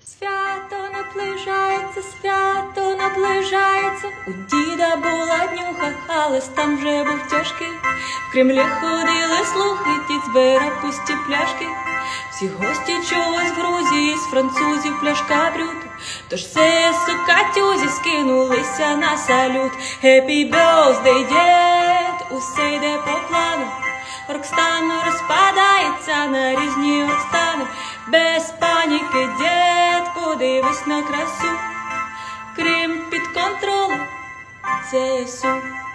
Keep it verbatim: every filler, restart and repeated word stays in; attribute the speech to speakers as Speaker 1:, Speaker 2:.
Speaker 1: Свято наближається, свято наближається. У діда була днюха, але стан вже був тяжкий. В Кремлі ходили слухи, дід збирав пусті пляшки. Всі гості чогось в Грузії, з французів пляшка брют. Тож все сукатюзі скинулися на салют. Happy birthday, дід, усе йде по плану. Рокстан розпадається на різні оркстани. Без паніки, дід, подивись на красу. Крим під контролем, ЦСУ.